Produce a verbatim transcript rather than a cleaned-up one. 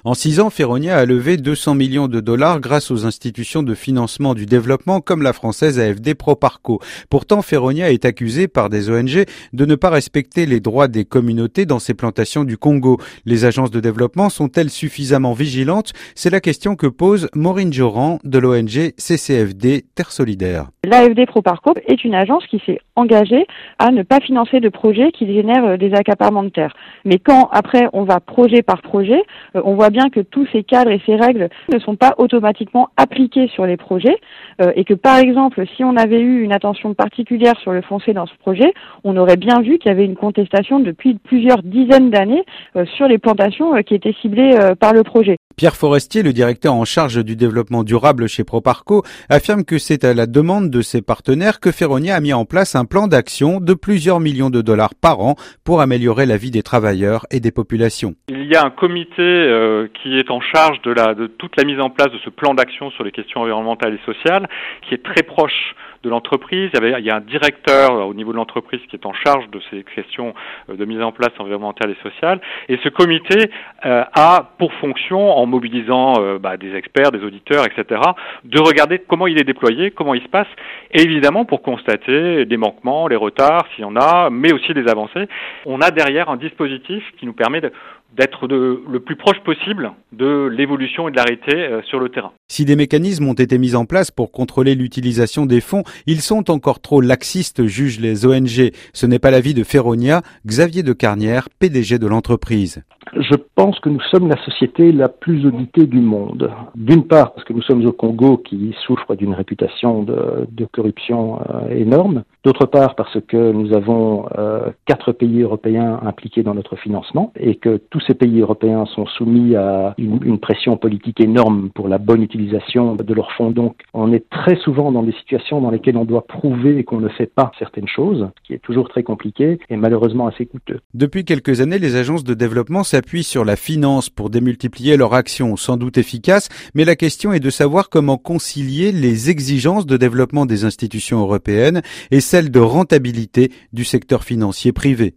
En six ans, Feronia a levé deux cents millions de dollars grâce aux institutions de financement du développement comme la française A F D Proparco. Pourtant, Feronia est accusée par des O N G de ne pas respecter les droits des communautés dans ses plantations du Congo. Les agences de développement sont-elles suffisamment vigilantes? C'est la question que pose Maureen Joran de l'O N G C C F D Terre Solidaire. L'A F D Proparco est une agence qui s'est engagée à ne pas financer de projets qui génèrent des accaparements de terre. Mais quand, après, on va projet par projet, on voit bien que tous ces cadres et ces règles ne sont pas automatiquement appliqués sur les projets et que, par exemple, si on avait eu une attention particulière sur le foncier dans ce projet, on aurait bien vu qu'il y avait une contestation depuis plusieurs dizaines d'années sur les plantations qui étaient ciblées par le projet. Pierre Forestier, le directeur en charge du développement durable chez Proparco, affirme que c'est à la demande de ses partenaires que Feronia a mis en place un plan d'action de plusieurs millions de dollars par an pour améliorer la vie des travailleurs et des populations. Il y a un comité euh, qui est en charge de, la, de toute la mise en place de ce plan d'action sur les questions environnementales et sociales, qui est très proche de l'entreprise. Il y, avait, il y a un directeur au niveau de l'entreprise qui est en charge de ces questions de mise en place environnementale et sociale. Et ce comité euh, a pour fonction, en mobilisant euh, bah, des experts, des auditeurs, et cetera, de regarder comment il est déployé, comment il se passe, et évidemment pour constater les manquements, les retards, s'il y en a, mais aussi des avancées. On a derrière un dispositif qui nous permet de d'être de, le plus proche possible de l'évolution et de la réalité euh, sur le terrain. Si des mécanismes ont été mis en place pour contrôler l'utilisation des fonds, ils sont encore trop laxistes, jugent les O N G. Ce n'est pas l'avis de Feronia, Xavier de Carnière, P D G de l'entreprise. Je pense que nous sommes la société la plus auditée du monde. D'une part, parce que nous sommes au Congo qui souffre d'une réputation de, de corruption euh, énorme. D'autre part, parce que nous avons euh, quatre pays européens impliqués dans notre financement et que tous ces pays européens sont soumis à une, une pression politique énorme pour la bonne utilisation de leurs fonds. Donc, on est très souvent dans des situations dans lesquelles on doit prouver qu'on ne fait pas certaines choses, ce qui est toujours très compliqué et malheureusement assez coûteux. Depuis quelques années, les agences de développement s'appuient sur la finance pour démultiplier leur action, sans doute efficace, mais la question est de savoir comment concilier les exigences de développement des institutions européennes et celles de rentabilité du secteur financier privé.